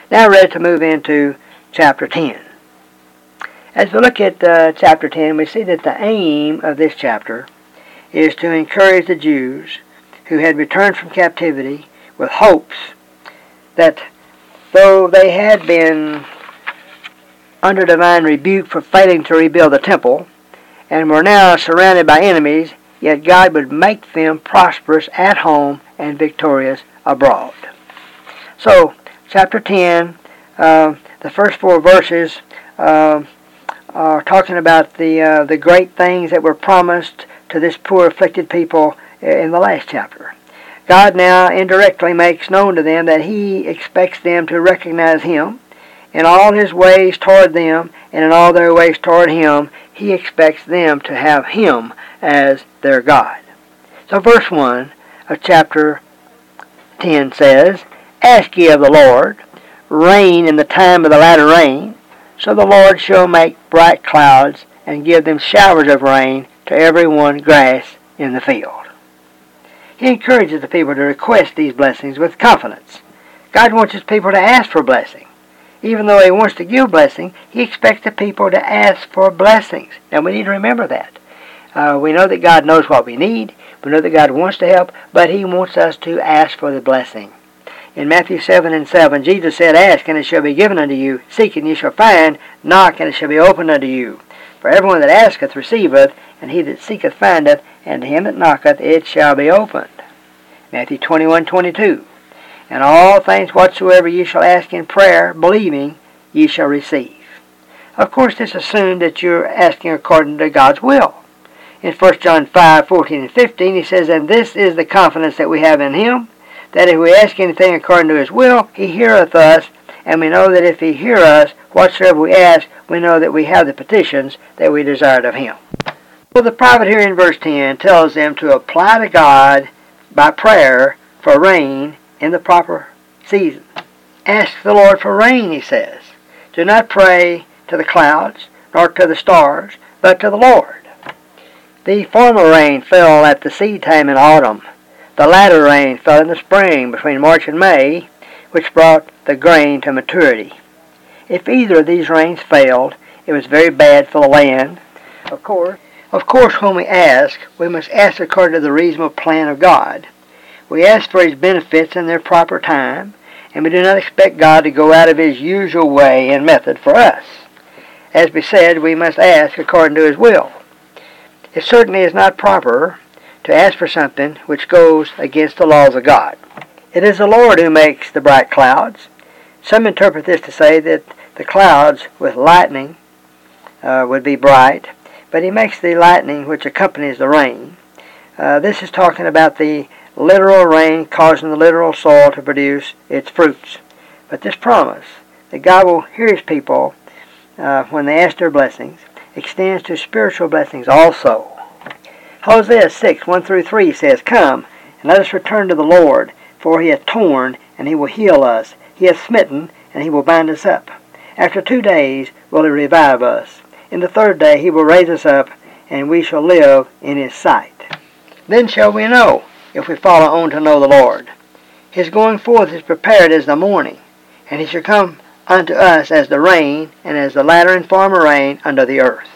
Now we're ready to move into chapter 10. As we look at chapter 10, we see that the aim of this chapter is to encourage the Jews who had returned from captivity with hopes that though they had been under divine rebuke for failing to rebuild the temple and were now surrounded by enemies, yet God would make them prosperous at home and victorious abroad. So, chapter 10, the first 4 verses are talking about the great things that were promised to this poor afflicted people in the last chapter. God now indirectly makes known to them that He expects them to recognize Him in all His ways toward them, and in all their ways toward Him. He expects them to have Him as their God. So verse 1 of chapter 10 says, "Ask ye of the Lord rain in the time of the latter rain, so the Lord shall make bright clouds, and give them showers of rain to every one grass in the field." He encourages the people to request these blessings with confidence. God wants His people to ask for blessing. Even though He wants to give blessing, He expects the people to ask for blessings. And we need to remember that. We know that God knows what we need. We know that God wants to help, but He wants us to ask for the blessing. In Matthew 7:7, Jesus said, "Ask, and it shall be given unto you. Seek, and ye shall find. Knock, and it shall be opened unto you. For everyone that asketh receiveth, and he that seeketh findeth, and to him that knocketh it shall be opened." Matthew 21:22, "And all things whatsoever ye shall ask in prayer, believing, ye shall receive." Of course, this assumes that you're asking according to God's will. In 1 John 5:14 and 15, He says, "And this is the confidence that we have in Him, that if we ask anything according to His will, He heareth us, and we know that if He hear us, whatsoever we ask, we know that we have the petitions that we desired of Him." Well, the prophet here in verse 10 tells them to apply to God by prayer for rain in the proper season. Ask the Lord for rain, He says. Do not pray to the clouds, nor to the stars, but to the Lord. The former rain fell at the seed time in autumn. The latter rain fell in the spring between March and May, which brought the grain to maturity. If either of these rains failed, it was very bad for the land. Of course, when we must ask according to the reasonable plan of God. We ask for His benefits in their proper time, and we do not expect God to go out of His usual way and method for us. As we said, we must ask according to His will. It certainly is not proper to ask for something which goes against the laws of God. It is the Lord who makes the bright clouds. Some interpret this to say that the clouds with lightning would be bright, but He makes the lightning which accompanies the rain. This is talking about the literal rain causing the literal soil to produce its fruits. But this promise that God will hear His people when they ask their blessings extends to spiritual blessings also. Hosea 6:1-3 says, "Come, and let us return to the Lord, for He hath torn, and He will heal us. He hath smitten, and He will bind us up. After 2 days will He revive us. In the 3rd day He will raise us up, and we shall live in His sight. Then shall we know, if we follow on to know the Lord. His going forth is prepared as the morning, and He shall come unto us as the rain, and as the latter and former rain unto the earth."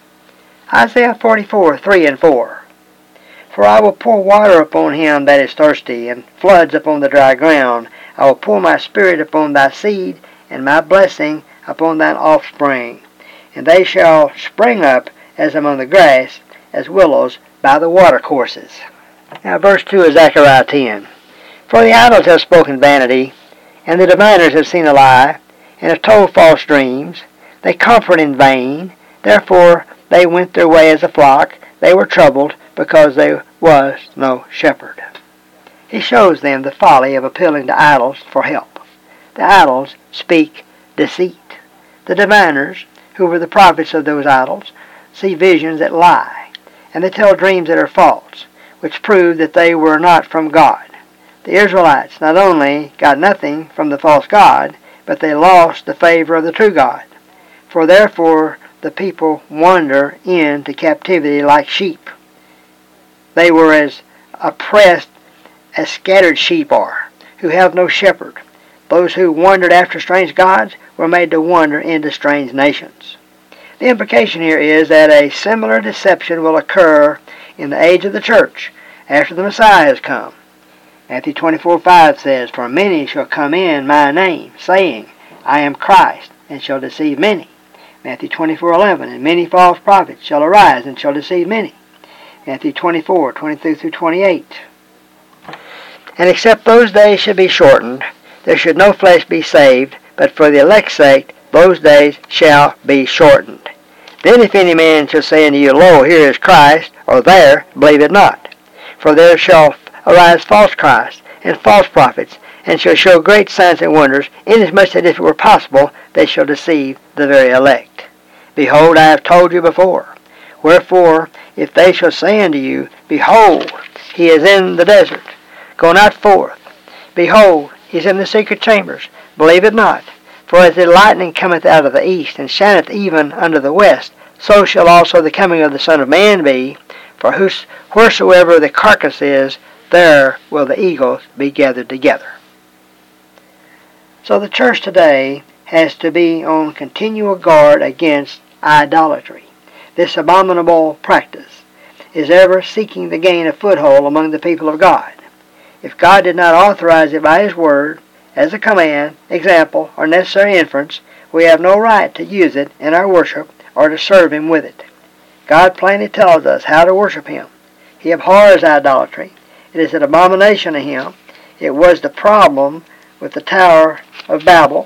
Isaiah 44:3-4. "For I will pour water upon him that is thirsty, and floods upon the dry ground. I will pour my spirit upon thy seed, and my blessing upon thine offspring. And they shall spring up as among the grass, as willows by the watercourses." Now verse 2 of Zechariah 10. "For the idols have spoken vanity, and the diviners have seen a lie, and have told false dreams. They comfort in vain. Therefore they went their way as a flock. They were troubled, because there was no shepherd." He shows them the folly of appealing to idols for help. The idols speak deceit. The diviners, who were the prophets of those idols, see visions that lie, and they tell dreams that are false, which prove that they were not from God. The Israelites not only got nothing from the false god, but they lost the favor of the true God. For therefore the people wander into captivity like sheep. They were as oppressed as scattered sheep are, who have no shepherd. Those who wandered after strange gods were made to wander into strange nations. The implication here is that a similar deception will occur in the age of the church after the Messiah has come. Matthew 24:5 says, "For many shall come in my name, saying, I am Christ, and shall deceive many." Matthew 24:11, "And many false prophets shall arise, and shall deceive many." Matthew 24:22-28. "And except those days should be shortened, there should no flesh be saved, but for the elect's sake those days shall be shortened. Then if any man shall say unto you, Lo, here is Christ, or there, believe it not. For there shall arise false Christs and false prophets, and shall show great signs and wonders, inasmuch that if it were possible, they shall deceive the very elect. Behold, I have told you before. Wherefore, if they shall say unto you, Behold, he is in the desert, go not forth. Behold, he is in the secret chambers, believe it not. For as the lightning cometh out of the east, and shineth even unto the west, so shall also the coming of the Son of Man be. For wheresoever the carcass is, there will the eagles be gathered together." So the church today has to be on continual guard against idolatry. This abominable practice is ever seeking to gain a foothold among the people of God. If God did not authorize it by His Word, as a command, example, or necessary inference, we have no right to use it in our worship or to serve Him with it. God plainly tells us how to worship Him. He abhors idolatry. It is an abomination to Him. It was the problem with the Tower of Babel.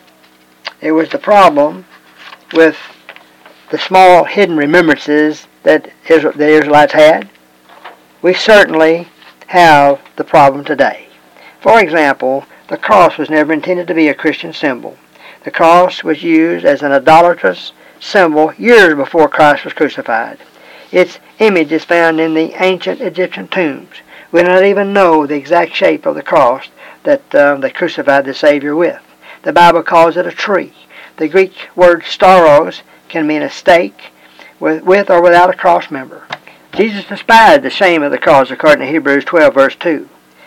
It was the problem with the small hidden remembrances that the Israelites had. We certainly have the problem today. For example, the cross was never intended to be a Christian symbol. The cross was used as an idolatrous symbol years before Christ was crucified. Its image is found in the ancient Egyptian tombs. We do not even know the exact shape of the cross that they crucified the Savior with. The Bible calls it a tree. The Greek word stauros can mean a stake with or without a cross member. Jesus despised the shame of the cross according to Hebrews 12 verse 2.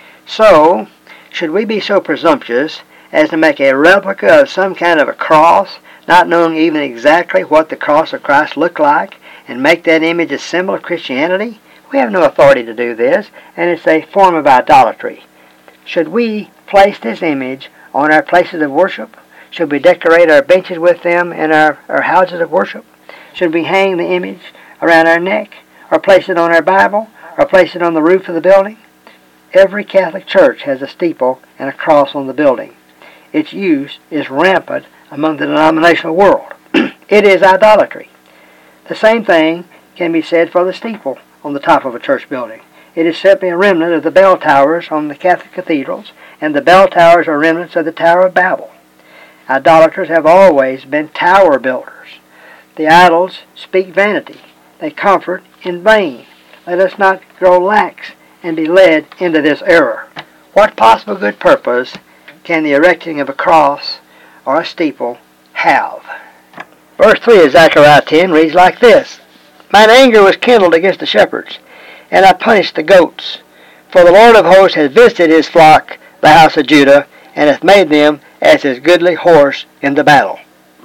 So, should we be so presumptuous as to make a replica of some kind of a cross, not knowing even exactly what the cross of Christ looked like, and make that image a symbol of Christianity? We have no authority to do this, and it's a form of idolatry. Should we place this image on our places of worship? Should we decorate our benches with them in our houses of worship? Should we hang the image around our neck, or place it on our Bible, or place it on the roof of the building? Every Catholic church has a steeple and a cross on the building. Its use is rampant among the denominational world. It is idolatry. The same thing can be said for the steeple on the top of a church building. It is simply a remnant of the bell towers on the Catholic cathedrals, and the bell towers are remnants of the Tower of Babel. Idolaters have always been tower builders. The idols speak vanity. They comfort in vain. Let us not grow lax and be led into this error. What possible good purpose can the erecting of a cross or a steeple have? Verse 3 of Zechariah 10 reads like this: "Mine anger was kindled against the shepherds, and I punished the goats. For the Lord of hosts hath visited his flock, the house of Judah, and hath made them as his goodly horse in the battle."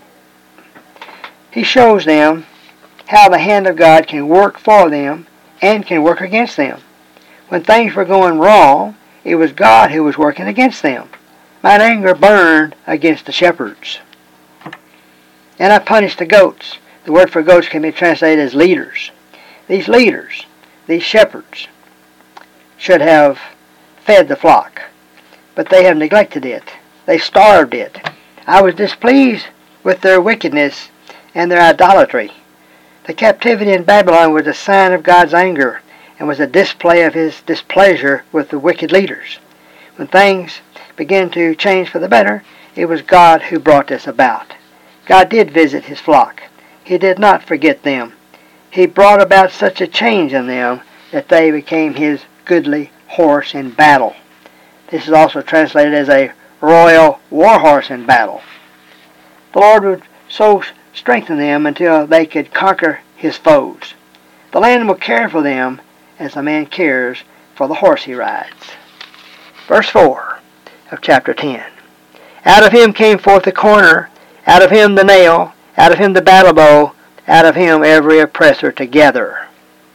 He shows them how the hand of God can work for them and can work against them. When things were going wrong, it was God who was working against them. Mine anger burned against the shepherds. And I punished the goats. The word for goats can be translated as leaders. These leaders, these shepherds, should have fed the flock, but they have neglected it. They starved it. I was displeased with their wickedness and their idolatry. The captivity in Babylon was a sign of God's anger and was a display of his displeasure with the wicked leaders. When things began to change for the better, it was God who brought this about. God did visit his flock. He did not forget them. He brought about such a change in them that they became his goodly horse in battle. This is also translated as a royal war horse in battle. The Lord would so strengthen them until they could conquer his foes. The land will care for them as a man cares for the horse he rides. Verse 4 of chapter 10. Out of him came forth the corner, out of him the nail, out of him the battle bow, out of him every oppressor together.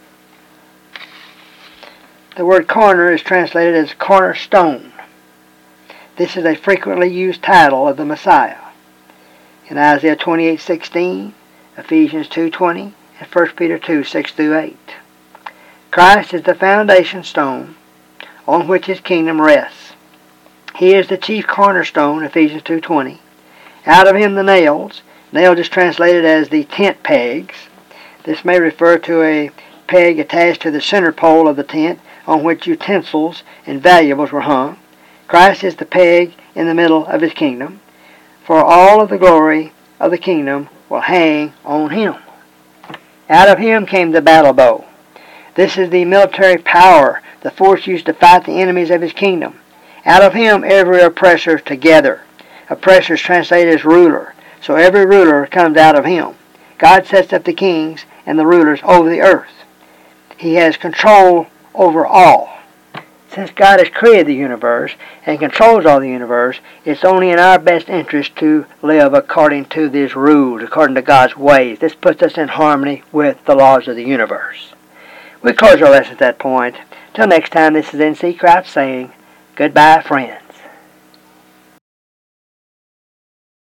The word corner is translated as cornerstone. This is a frequently used title of the Messiah. In Isaiah 28:16, Ephesians 2:20, and 1 Peter 2:6-8. Christ is the foundation stone on which his kingdom rests. He is the chief cornerstone, Ephesians 2:20. Out of him the nails. Nails is translated as the tent pegs. This may refer to a peg attached to the center pole of the tent on which utensils and valuables were hung. Christ is the peg in the middle of his kingdom, for all of the glory of the kingdom will hang on him. Out of him came the battle bow. This is the military power, the force used to fight the enemies of his kingdom. Out of him every oppressor together. Oppressor is translated as ruler, so every ruler comes out of him. God sets up the kings and the rulers over the earth. He has control over all. Since God has created the universe and controls all the universe, it's only in our best interest to live according to these rules, according to God's ways. This puts us in harmony with the laws of the universe. We close our lesson at that point. Till next time, this is N.C. Crouch saying, goodbye, friend.